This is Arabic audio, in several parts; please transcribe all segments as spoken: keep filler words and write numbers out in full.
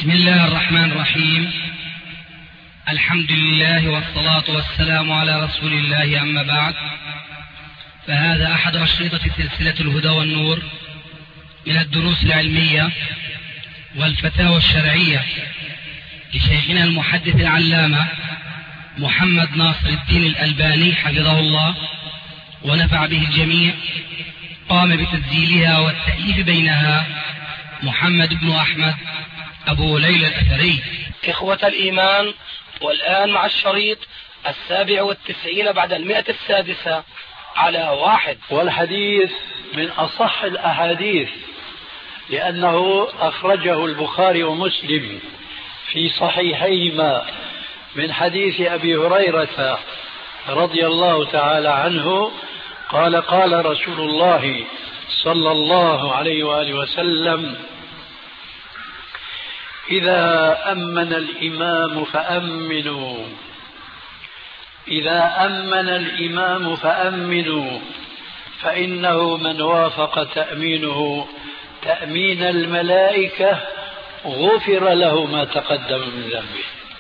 بسم الله الرحمن الرحيم. الحمد لله والصلاة والسلام على رسول الله، أما بعد، فهذا أحد أشرطة سلسلة الهدى والنور من الدروس العلمية والفتاوى الشرعية لشيخنا المحدث العلامة محمد ناصر الدين الألباني حفظه الله ونفع به الجميع. قام بتسجيلها والتأليف بينها محمد بن أحمد أبو ليلى الأثري. إخوة الإيمان، والآن مع الشريط السابع والتسعين بعد المئة السادسة على واحد. والحديث من أصح الأحاديث لأنه أخرجه البخاري ومسلم في صحيحيهما من حديث أبي هريرة رضي الله تعالى عنه قال: قال رسول الله صلى الله عليه وآله وسلم: إذا أمن الإمام فأمنوا إذا أمن الإمام فأمنوا فإنه من وافق تأمينه تأمين الملائكة غفر له ما تقدم من ذنبه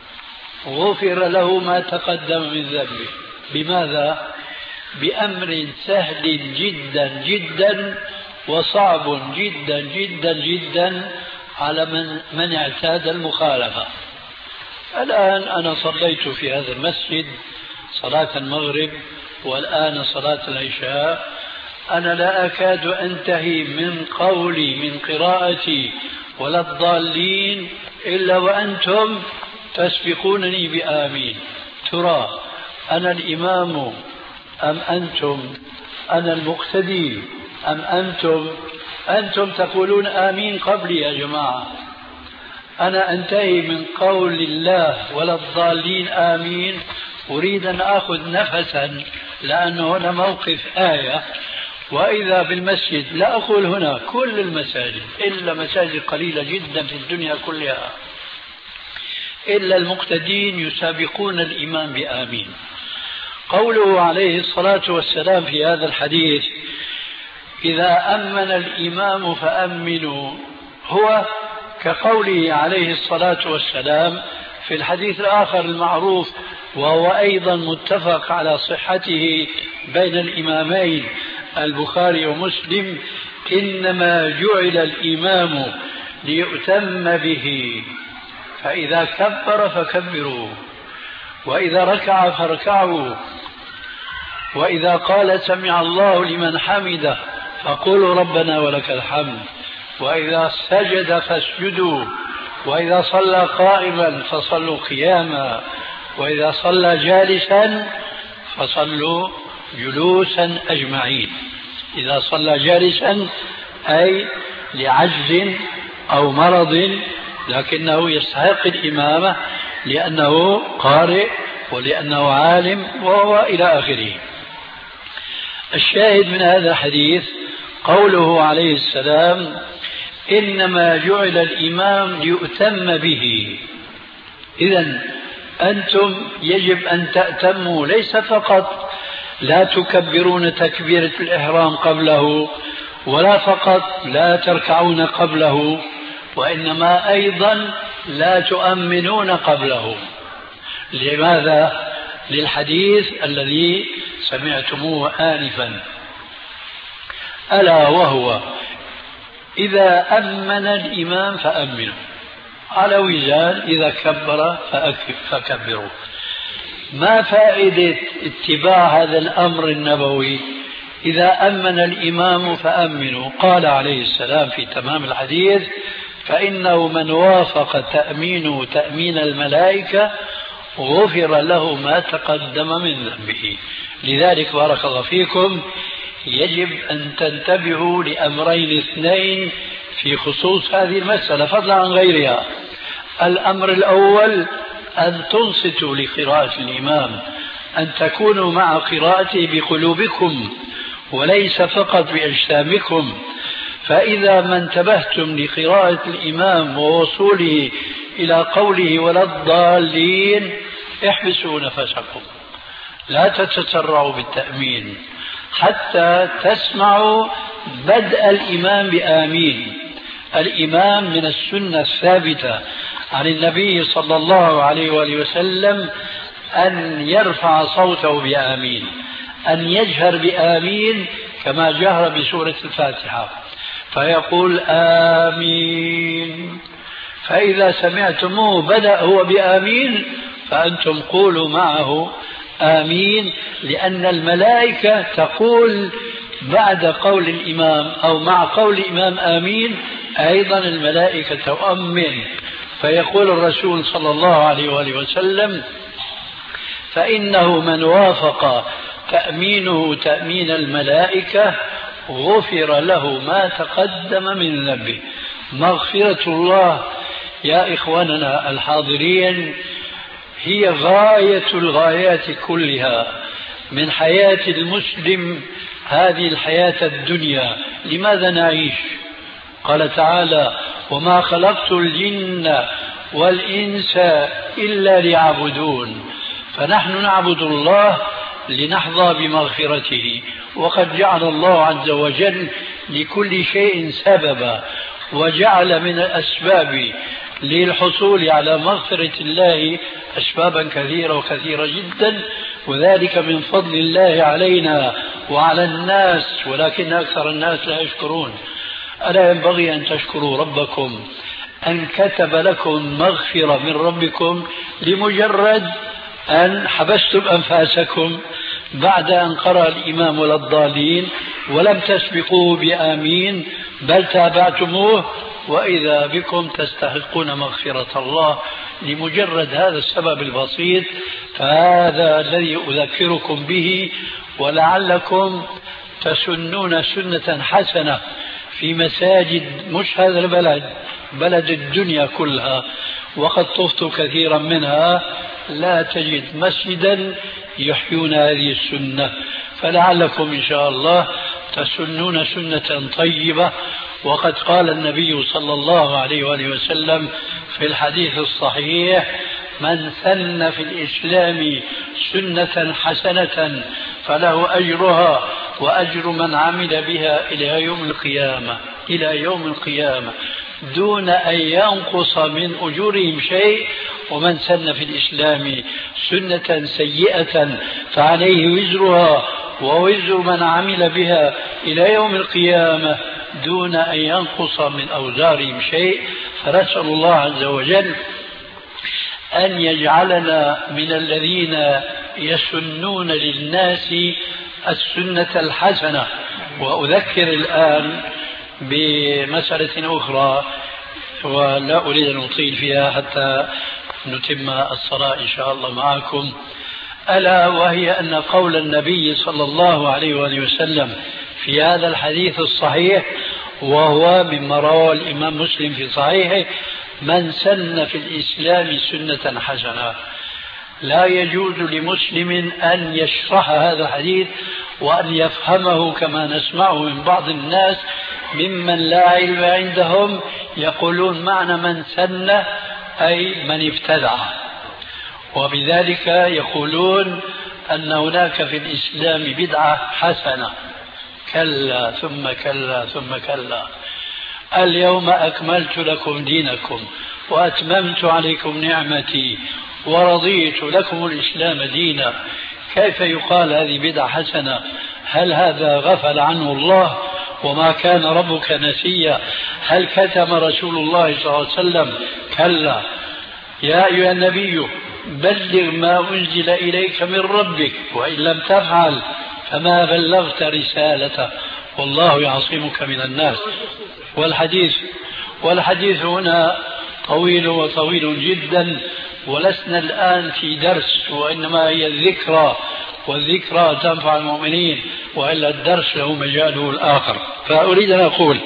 غفر له ما تقدم من ذنبه بماذا؟ بأمر سهل جدا جدا وصعب جدا جدا جدا على من, من اعتاد المخالفة. الآن أنا صليت في هذا المسجد صلاة المغرب والآن صلاة العشاء، أنا لا أكاد أنتهي من قولي من قراءتي ولا الضالين إلا وأنتم تسبقونني بآمين. ترى أنا الإمام أم أنتم؟ أنا المقتدي أم أنتم؟ أنتم تقولون آمين قبلي يا جماعة. أنا أنتهي من قول الله ولا الضالين آمين، أريد أن أخذ نفسا لأنه هنا موقف آية، وإذا بالمسجد لا أقول هنا كل المساجد إلا مساجد قليلة جدا في الدنيا كلها إلا المقتدين يسابقون الإمام بآمين. قوله عليه الصلاة والسلام في هذا الحديث: إذا أمن الإمام فأمنوا، هو كقوله عليه الصلاة والسلام في الحديث الآخر المعروف وهو أيضا متفق على صحته بين الإمامين البخاري ومسلم: إنما جعل الإمام ليؤتم به، فإذا كبر فكبروا، وإذا ركع فاركعوا، وإذا قال سمع الله لمن حمده فقولوا ربنا ولك الحمد، وإذا سجد فاسجدوا، وإذا صلى قائما فصلوا قياما، وإذا صلى جالسا فصلوا جلوسا أجمعين. إذا صلى جالسا أي لعجز أو مرض لكنه يستحق الإمامة لأنه قارئ ولأنه عالم وهو إلى آخره. الشاهد من هذا الحديث قوله عليه السلام: إنما جعل الإمام ليؤتم به. إذن أنتم يجب أن تأتموا، ليس فقط لا تكبرون تكبيرة الإحرام قبله ولا فقط لا تركعون قبله، وإنما أيضا لا تؤمنون قبله. لماذا؟ للحديث الذي سمعتموه آنفا، ألا وهو: إذا أمن الإمام فأمنوا، على وزان إذا كبر فكبروا. ما فائدة اتباع هذا الأمر النبوي؟ إذا أمن الإمام فأمنوا. قال عليه السلام في تمام الحديث: فإنه من وافق تأمينه تأمين الملائكة غفر له ما تقدم من ذنبه. لذلك بارك الله فيكم يجب أن تنتبهوا لأمرين اثنين في خصوص هذه المسألة فضلا عن غيرها. الأمر الأول أن تنصتوا لقراءة الإمام، أن تكونوا مع قراءته بقلوبكم وليس فقط بأجسامكم. فإذا ما انتبهتم لقراءة الإمام ووصوله إلى قوله ولا الضالين احبسوا نفسكم، لا تتسرعوا بالتأمين حتى تسمعوا بدء الإمام بآمين. الإمام من السنة الثابتة عن النبي صلى الله عليه وآله وسلم أن يرفع صوته بآمين، أن يجهر بآمين كما جهر بسورة الفاتحة، فيقول آمين. فإذا سمعتموه بدأ هو بآمين فأنتم قولوا معه آمين، لأن الملائكة تقول بعد قول الإمام أو مع قول الإمام آمين أيضا الملائكة تؤمن. فيقول الرسول صلى الله عليه وآله وسلم: فإنه من وافق تأمينه تأمين الملائكة غفر له ما تقدم من ذنبه. مغفرة الله يا إخواننا الحاضرين هي غاية الغايات كلها من حياة المسلم، هذه الحياة الدنيا. لماذا نعيش؟ قال تعالى: وما خلقت الجن والإنس إلا ليعبدون. فنحن نعبد الله لنحظى بمغفرته، وقد جعل الله عز وجل لكل شيء سببا، وجعل من الأسباب للحصول على مغفرة الله أسبابا كثيرة وكثيرة جدا، وذلك من فضل الله علينا وعلى الناس، ولكن أكثر الناس لا يشكرون. ألا ينبغي أن تشكروا ربكم أن كتب لكم مغفرة من ربكم لمجرد أن حبستم أنفاسكم بعد أن قرأ الإمام للضالين ولم تسبقوه بآمين بل تابعتموه، وإذا بكم تستحقون مغفرة الله لمجرد هذا السبب البسيط. فهذا الذي أذكركم به، ولعلكم تسنون سنة حسنة في مساجد مش هذا البلد، بلد الدنيا كلها، وقد طفت كثيرا منها لا تجد مسجدا يحيون هذه السنة، فلعلكم إن شاء الله تسنون سنة طيبة. وقد قال النبي صلى الله عليه وآله وسلم في الحديث الصحيح: من سن في الإسلام سنة حسنة فله أجرها وأجر من عمل بها إلى يوم القيامة، إلى يوم القيامة دون أن ينقص من أجورهم شيء. ومن سن في الإسلام سنة سيئة فعليه وزرها ووزر من عمل بها إلى يوم القيامة دون أن ينقص من أوزارهم شيء. فنسأل الله عز وجل أن يجعلنا من الذين يسنون للناس السنة الحسنة. وأذكر الآن بمسألة أخرى ولا أريد أن أطيل فيها حتى نتم الصلاة إن شاء الله معكم، ألا وهي أن قول النبي صلى الله عليه وآله وسلم في هذا الحديث الصحيح، وهو مما رواه الإمام مسلم في صحيحه: من سن في الإسلام سنة حسنة. لا يجوز لمسلم أن يشرح هذا الحديث وأن يفهمه كما نسمعه من بعض الناس ممن لا علم عندهم، يقولون معنى من سن أي من ابتدع، وبذلك يقولون أن هناك في الإسلام بدعة حسنة. كلا ثم كلا ثم كلا. اليوم أكملت لكم دينكم وأتممت عليكم نعمتي ورضيت لكم الإسلام دينا. كيف يقال هذه بدعة حسنة؟ هل هذا غفل عنه الله وما كان ربك نسيا؟ هل كتم رسول الله صلى الله عليه وسلم؟ كلا. يا أيها النبي بلغ ما أنزل إليك من ربك وإن لم تفعل فما بلغت رسالته والله يعصمك من الناس. والحديث والحديث هنا طويل وطويل جدا، ولسنا الآن في درس، وإنما هي الذكرى، والذكرى تنفع المؤمنين، وإلا الدرس له مجاله الآخر. فأريد أن أقول: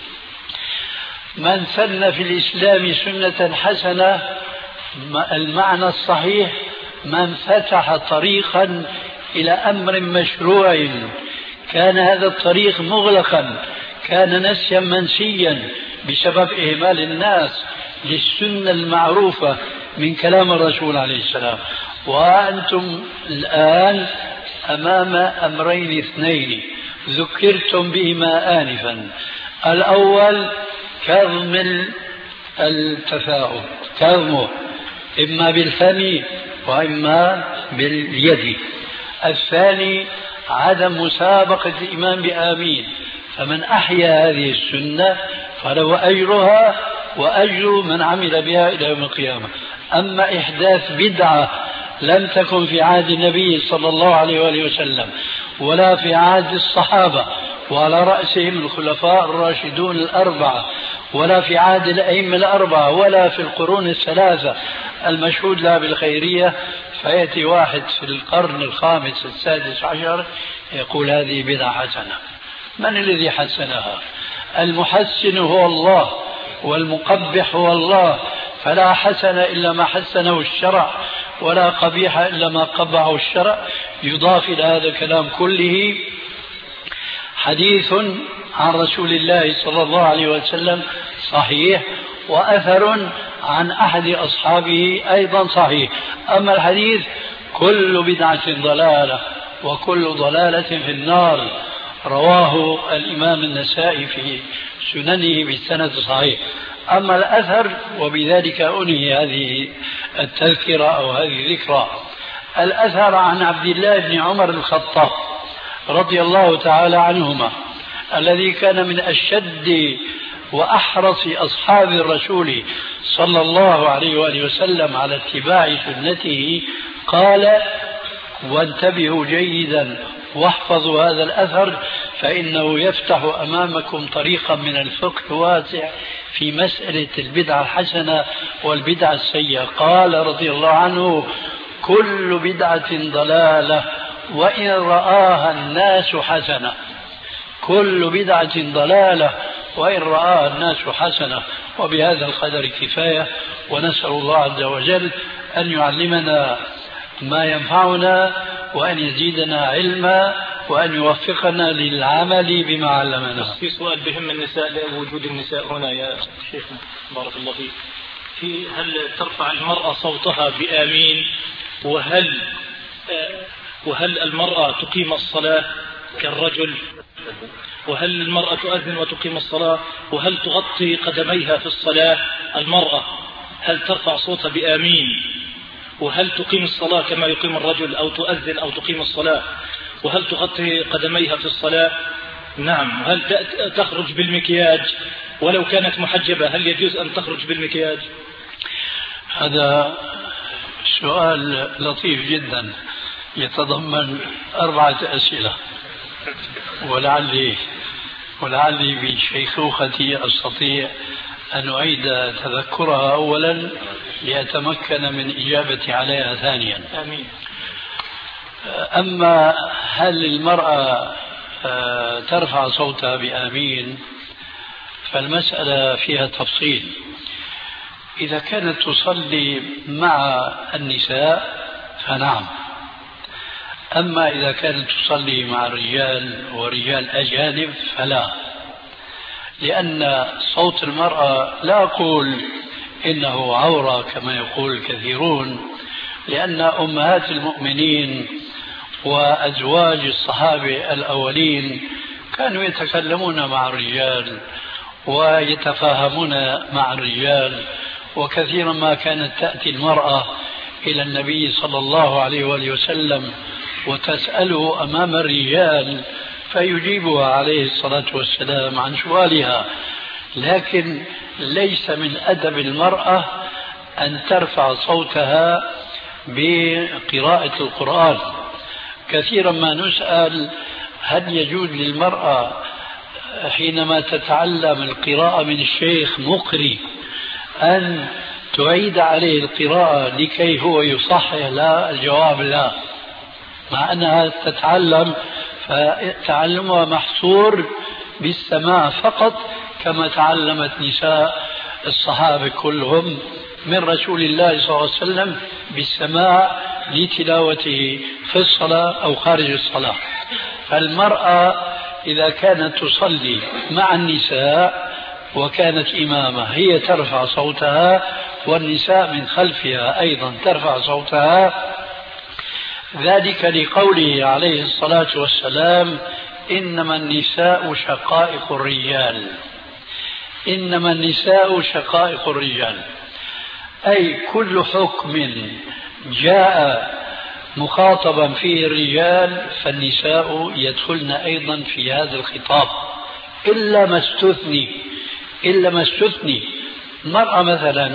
من سن في الإسلام سنة حسنة، المعنى الصحيح من فتح طريقا إلى أمر مشروع كان هذا الطريق مغلقا، كان نسيا منسيا بسبب إهمال الناس للسنة المعروفة من كلام الرسول عليه السلام. وأنتم الآن أمام أمرين اثنين ذكرتم بهما آنفا: الأول كظم التفاؤل، كظمه إما بالفم وإما باليد. الثاني عدم مسابقة الإمام بآمين، فمن أحيا هذه السنة فله أجرها وأجر من عمل بها إلى يوم القيامة. أما إحداث بدعة لم تكن في عهد النبي صلى الله عليه وآله وسلم ولا في عهد الصحابة وعلى رأسهم الخلفاء الراشدون الأربعة ولا في عهد الأئمة الأربعة ولا في القرون الثلاثة المشهود لها بالخيرية، فيأتي واحد في القرن الخامس السادس عشر يقول هذه بدعة حسنة. من الذي حسنها؟ المحسن هو الله والمقبح هو الله، فلا حسن إلا ما حسنه الشرع ولا قبيح إلا ما قبحه الشرع. يضاف إلى هذا الكلام كله حديث عن رسول الله صلى الله عليه وسلم صحيح، وأثر عن أحد أصحابه أيضا صحيح. أما الحديث كل بدعة ضلالة وكل ضلالة في النار، رواه الإمام النسائي في سننه بالسند صحيح. أما الأثر وبذلك أنهي هذه التذكرة أو هذه الذكرى. الأثر عن عبد الله بن عمر الخطاب رضي الله تعالى عنهما، الذي كان من أشد وأحرص أصحاب الرسول صلى الله عليه وآله وسلم على اتباع سنته، قال: وانتبهوا جيدا واحفظوا هذا الأثر فإنه يفتح أمامكم طريقا من الفقه الواسع في مسألة البدعة الحسنة والبدعة السيئة. قال رضي الله عنه: كل بدعة ضلالة وإن رآها الناس حسنة. كل بدعة ضلالة وإن رآها الناس حسنة. وبهذا القدر كفاية، ونسأل الله عز وجل أن يعلمنا ما ينفعنا وأن يزيدنا علما وأن يوفقنا للعمل بما علمنا. في سؤال بهم النساء، وجود النساء هنا يا شيخ بارك الله فيك، في هل ترفع المرأة صوتها بآمين؟ وهل وهل المرأة تقيم الصلاة كالرجل؟ وهل المرأة تؤذن وتقيم الصلاة؟ وهل تغطي قدميها في الصلاة المرأة؟ هل ترفع صوتها بآمين؟ وهل تقيم الصلاة كما يقيم الرجل أو تؤذن أو تقيم الصلاة؟ وهل تغطي قدميها في الصلاة؟ نعم. وهل تخرج بالمكياج ولو كانت محجبة؟ هل يجوز أن تخرج بالمكياج؟ هذا سؤال لطيف جدا يتضمن أربعة أسئلة، ولعلي ولعلي بشيخوختي أستطيع أن أعيد تذكرها أولا لأتمكن من إجابتي عليها ثانيا. آمين. أما هل المرأة ترفع صوتها بآمين، فالمسألة فيها تفصيل. إذا كانت تصلي مع النساء فنعم، أما إذا كانت تصلي مع الرجال ورجال أجانب فلا، لأن صوت المرأة لا أقول إنه عورة كما يقول الكثيرون، لأن أمهات المؤمنين وأزواج الصحابة الأولين كانوا يتكلمون مع الرجال ويتفاهمون مع الرجال، وكثيرا ما كانت تأتي المرأة إلى النبي صلى الله عليه وآله وسلم وتسأله أمام الرجال فيجيبها عليه الصلاة والسلام عن سؤالها. لكن ليس من أدب المرأة أن ترفع صوتها بقراءة القرآن. كثيرا ما نسأل هل يجوز للمرأة حينما تتعلم القراءة من الشيخ مقري أن تعيد عليه القراءة لكي هو يصحح؟ لا، الجواب لا، مع أنها تتعلم فتعلمها محصور بالسماع فقط، كما تعلمت نساء الصحابة كلهم من رسول الله صلى الله عليه وسلم بالسماع لتلاوته في الصلاة أو خارج الصلاة. فالمرأة إذا كانت تصلي مع النساء وكانت إمامة هي ترفع صوتها، والنساء من خلفها أيضا ترفع صوتها، ذلك لقوله عليه الصلاة والسلام: إنما النساء شقائق الرجال. إنما النساء شقائق الرجال. أي كل حكم جاء مخاطبا فيه الرجال فالنساء يدخلن أيضا في هذا الخطاب، إلا ما استثني إلا ما استثني المرأة مثلا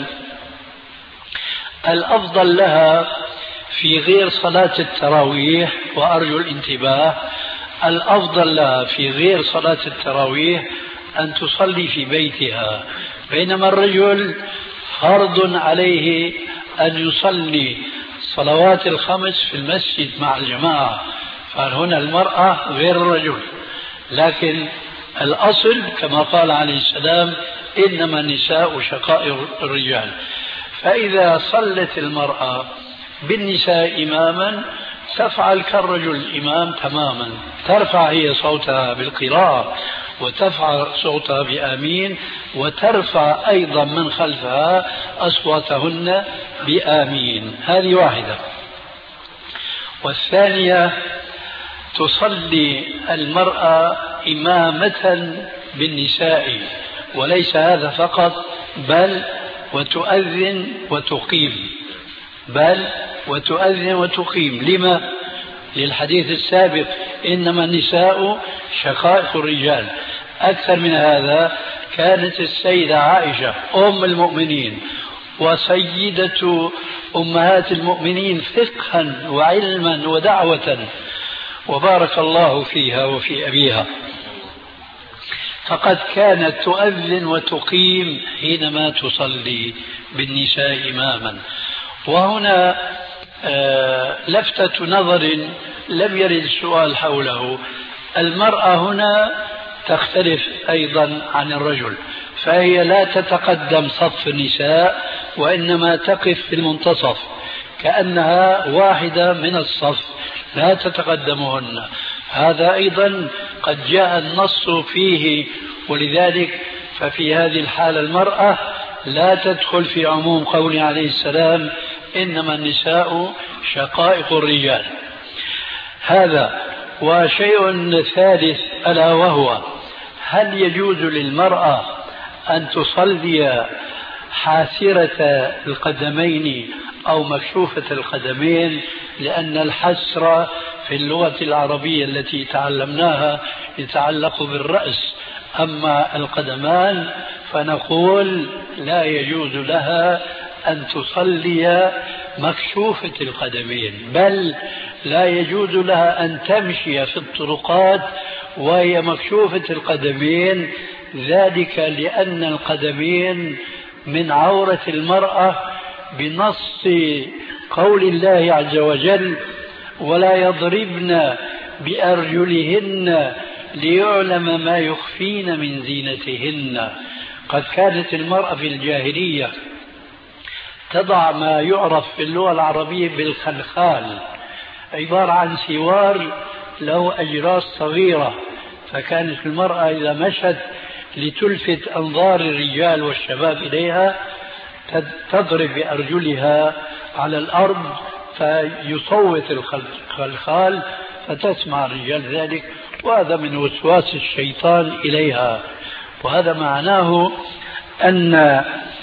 الأفضل لها في غير صلاة التراويح، وأرجو الانتباه، الأفضل لها في غير صلاة التراويح أن تصلي في بيتها، بينما الرجل فرض عليه أن يصلي الصلوات الخمس في المسجد مع الجماعة، فهنا المرأة غير الرجل. لكن الأصل كما قال عليه السلام إنما النساء شقائق الرجال، فإذا صلت المرأة بالنساء إماما تفعل كالرجل الإمام تماما، ترفع هي صوتها بالقراءة وترفع صوتها بآمين، وترفع أيضا من خلفها أصواتهن بآمين. هذه واحدة. والثانية تصلي المرأة إمامة بالنساء، وليس هذا فقط، بل وتؤذن وتقيم، بل وتؤذن وتقيم. لما؟ للحديث السابق إنما النساء شقائق الرجال. أكثر من هذا، كانت السيدة عائشة أم المؤمنين وسيدة أمهات المؤمنين فقها وعلما ودعوة، وبارك الله فيها وفي أبيها، فقد كانت تؤذن وتقيم حينما تصلي بالنساء إماما. وهنا آه لفتة نظر لم يرد السؤال حوله، المرأة هنا تختلف أيضا عن الرجل، فهي لا تتقدم صف النساء وإنما تقف في المنتصف كأنها واحدة من الصف، لا تتقدمهن. هذا أيضا قد جاء النص فيه، ولذلك ففي هذه الحالة المرأة لا تدخل في عموم قوله عليه السلام إنما النساء شقائق الرجال. هذا. وشيء ثالث ألا وهو هل يجوز للمرأة أن تصلي حاسرة القدمين أو مكشوفة القدمين؟ لأن الحسر في اللغة العربية التي تعلمناها يتعلق بالرأس، أما القدمان فنقول لا يجوز لها أن تصلي مكشوفة القدمين، بل لا يجوز لها أن تمشي في الطرقات وهي مكشوفة القدمين، ذلك لأن القدمين من عورة المرأة بنص قول الله عز وجل ولا يضربن بأرجلهن ليعلم ما يخفين من زينتهن. قد كانت المرأة في الجاهلية تضع ما يعرف في اللغة العربية بالخلخال، عبارة عن سوار له أجراس صغيرة، فكانت المرأة إذا مشت لتلفت أنظار الرجال والشباب إليها تضرب بأرجلها على الأرض فيصوت الخلخال فتسمع الرجال ذلك، وهذا من وسواس الشيطان إليها. وهذا معناه أن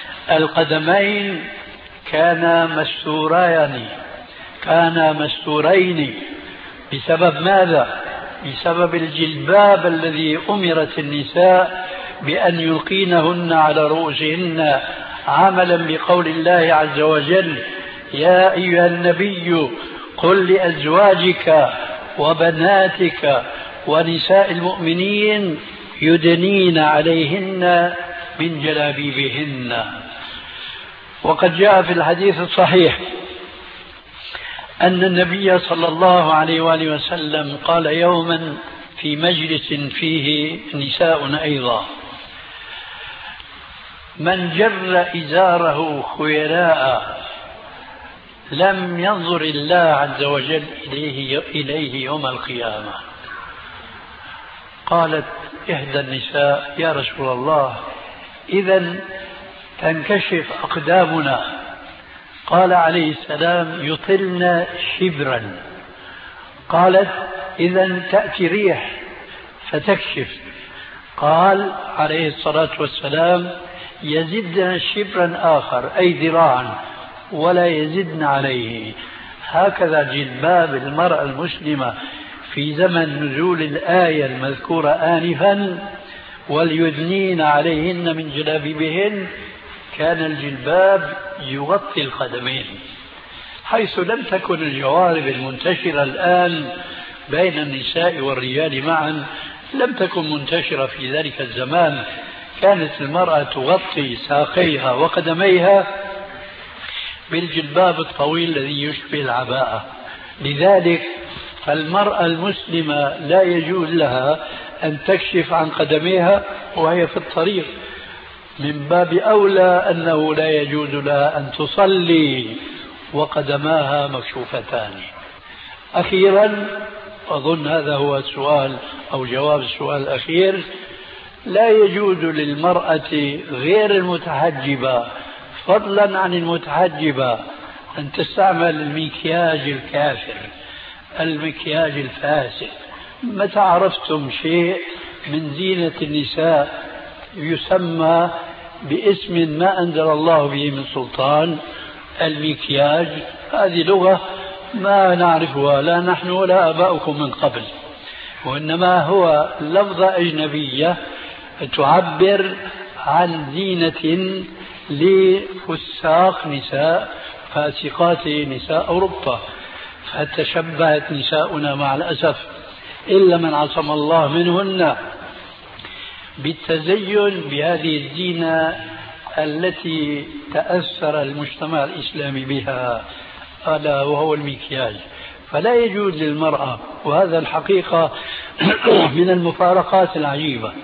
القدمين كانا مستورين كانا مستورين بسبب ماذا؟ بسبب الجلباب الذي أمرت النساء بأن يلقينهن على رؤوسهن، عملا بقول الله عز وجل يا أيها النبي قل لأزواجك وبناتك ونساء المؤمنين يدنين عليهن من جلابيبهن. وقد جاء في الحديث الصحيح أن النبي صلى الله عليه وآله وسلم قال يوما في مجلس فيه نساء أيضا من جر إزاره خيلاء لم ينظر الله عز وجل إليه, إليه يوم القيامة. قالت إحدى النساء يا رسول الله إذن تنكشف أقدامنا؟ قال عليه السلام يطلن شبرا. قالت إذن تأتي ريح فتكشف. قال عليه الصلاة والسلام يزدن شبرا آخر أي ذراعا ولا يزدن عليه. هكذا جلباب المرأة المسلمة في زمن نزول الآية المذكورة آنفا وليدنين عليهن من جلابيبهن، كان الجلباب يغطي القدمين، حيث لم تكن الجوارب المنتشرة الآن بين النساء والرجال معا لم تكن منتشرة في ذلك الزمان. كانت المرأة تغطي ساقيها وقدميها بالجلباب الطويل الذي يشبه العباءة. لذلك فالمرأة المسلمة لا يجوز لها أن تكشف عن قدميها وهي في الطريق، من باب أولى أنه لا يجوز لها أن تصلي وقدماها مكشوفتان. أخيرا، أظن هذا هو السؤال أو جواب السؤال الأخير، لا يجوز للمرأة غير المتحجبة فضلا عن المتحجبة أن تستعمل المكياج الكافر، المكياج الفاسد. متى عرفتم شيء من زينة النساء يسمى باسم ما أنزل الله به من سلطان؟ المكياج هذه لغة ما نعرفها لا نحن ولا آباؤكم من قبل، وإنما هو لفظة أجنبية تعبر عن زينة لفساق نساء فاسقات نساء أوروبا. فتشبهت نساؤنا مع الأسف إلا من عصم الله منهن بالتزين بهذه الزينة التي تأثر المجتمع الإسلامي بها، ألا وهو المكياج. فلا يجوز للمرأة، وهذا الحقيقة من المفارقات العجيبة،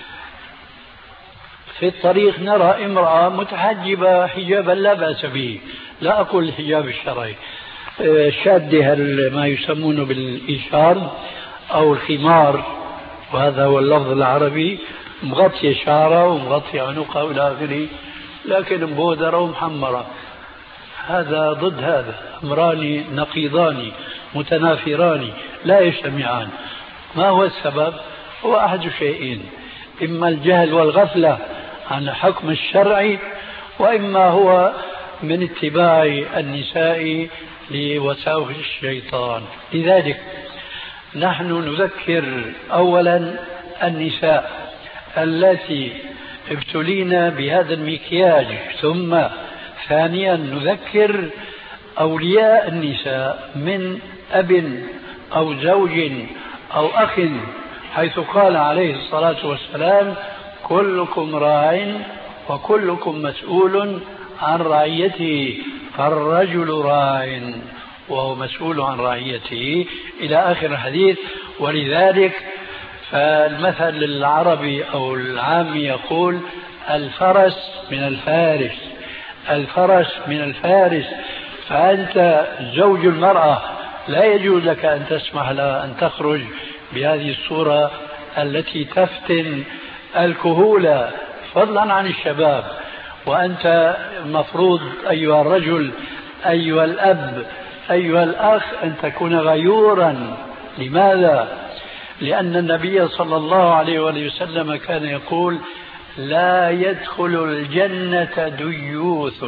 في الطريق نرى امرأة متحجبة حجابا لا بأس به، لا أقول الحجاب الشرعي، شادها ما يسمونه بالإشار أو الخمار، وهذا هو اللفظ العربي، مغطية شعرها ومغطية عنقها إلى آخره، لكن مبودرة ومحمرة. هذا ضد هذا، أمران نقيضان متنافران لا يجتمعان. ما هو السبب؟ هو أحد شيئين، إما الجهل والغفلة عن حكم الشرع، وإما هو من اتباع النساء لوساوس الشيطان. لذلك نحن نذكر أولا النساء التي ابتلينا بهذا المكياج، ثم ثانيا نذكر أولياء النساء من أب أو زوج أو أخ، حيث قال عليه الصلاة والسلام: كلكم راع وكلكم مسؤول عن رعيته، فالرجل راع وهو مسؤول عن رعيته، إلى آخر الحديث. ولذلك فالمثل العربي أو العام يقول: الفرس من الفارس، الفرس من الفارس. فأنت زوج المرأة لا يجوز لك أن تسمح لها أن تخرج بهذه الصورة التي تفتن الكهولة فضلا عن الشباب. وأنت المفروض أيها الرجل، أيها الأب، أيها الأخ، أن تكون غيورا. لماذا؟ لأن النبي صلى الله عليه وسلم كان يقول: لا يدخل الجنة ديوث.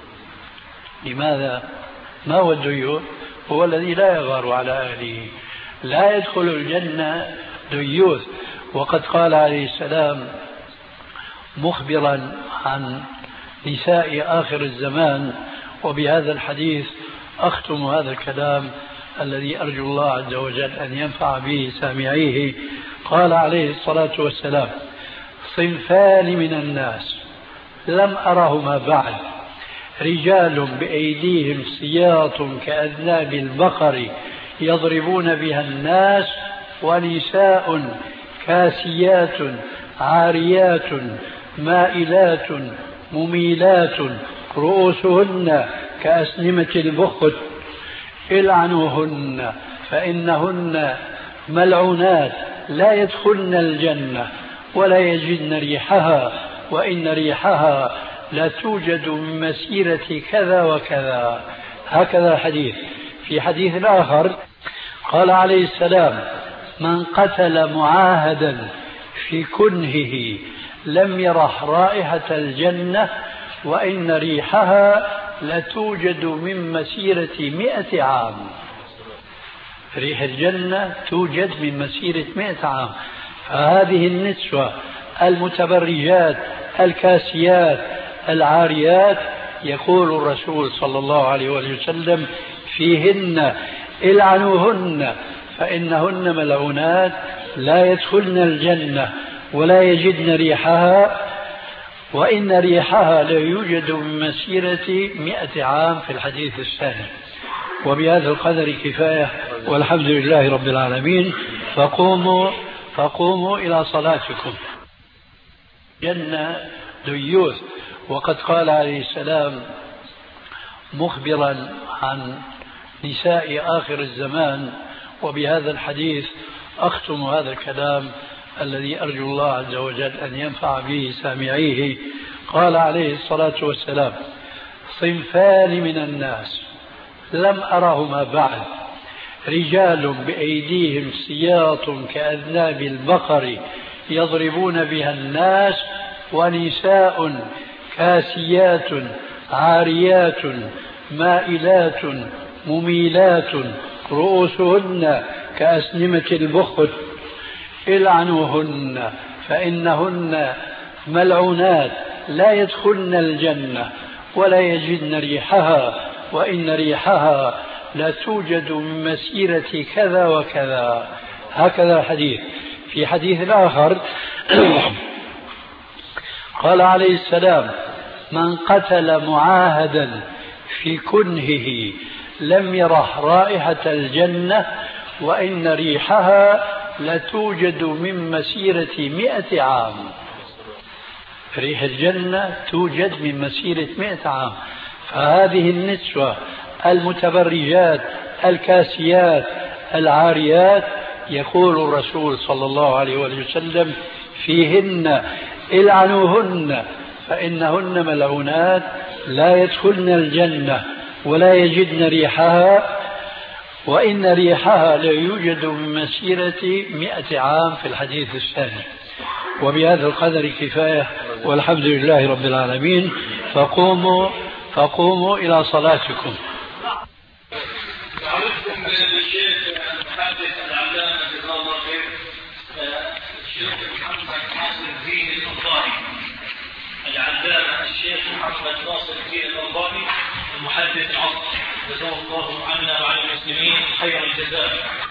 لماذا؟ ما هو الديوث؟ هو الذي لا يغار على أهله. لا يدخل الجنة ديوث. وقد قال عليه السلام مخبرا عن نساء آخر الزمان، وبهذا الحديث أختم هذا الكلام الذي أرجو الله عز وجل أن ينفع به سامعيه. قال عليه الصلاة والسلام: صنفان من الناس لم أرهما بعد، رجال بأيديهم سياط كأذناب البقر يضربون بها الناس، ونساء كاسيات عاريات مائلات مميلات رؤوسهن كأسنمة البخت، العنوهن فإنهن ملعونات لا يدخلن الجنة ولا يجدن ريحها، وإن ريحها لا توجد من مسيرة كذا وكذا. هكذا حديث. في حديث آخر قال عليه السلام: من قتل معاهدا في كنهه لم يرح رائحة الجنة وإن ريحها لتوجد من مسيرة مئة عام. ريح الجنة توجد من مسيرة مئة عام. فهذه النسوة المتبرجات الكاسيات العاريات يقول الرسول صلى الله عليه وسلم فيهن العنوهن فإنهن ملعونات لا يدخلن الجنة ولا يجدن ريحها وإن ريحها لا يوجد من مسيرة مئة عام في الحديث الثاني. وبهذا القدر كفاية والحمد لله رب العالمين. فقوموا فقوموا إلى صلاتكم. جنة ديوث. وقد قال عليه السلام مخبرا عن نساء آخر الزمان، وبهذا الحديث أختم هذا الكلام الذي أرجو الله عز وجل أن ينفع به سامعيه. قال عليه الصلاة والسلام صنفان من الناس لم أرهما بعد، رجال بأيديهم سياط كأذناب البقر يضربون بها الناس، ونساء كاسيات عاريات مائلات مميلات رؤوسهن كأسنمة البخت العنوهن فإنهن ملعونات لا يدخلن الجنة ولا يجدن ريحها وإن ريحها لا توجد من مسيرة كذا وكذا. هكذا الحديث. في حديث آخر قال عليه السلام من قتل معاهدا في كنهه لم يرح رائحة الجنة وإن ريحها لتوجد من مسيرة مئة عام. ريح الجنة توجد من مسيرة مئة عام. فهذه النسوة المتبرجات الكاسيات العاريات يقول الرسول صلى الله عليه وسلم فيهن العنوهن فإنهن ملعونات لا يدخلن الجنة ولا يجدن ريحها وإن ريحها لا يوجد من مسيرة مئة عام في الحديث الثاني. وبهذا القدر كفاية والحمد لله رب العالمين. فقوموا فقوموا إلى صلاتكم. أعرفكم بالشيخ المحدث العلامة جزاه الله خير الشيخ محمد ناصر الدين الألباني. العلامة الشيخ محمد ناصر الدين الألباني المحدث العصر جزاه الله عنا وعن المسلمين خير الجزاء.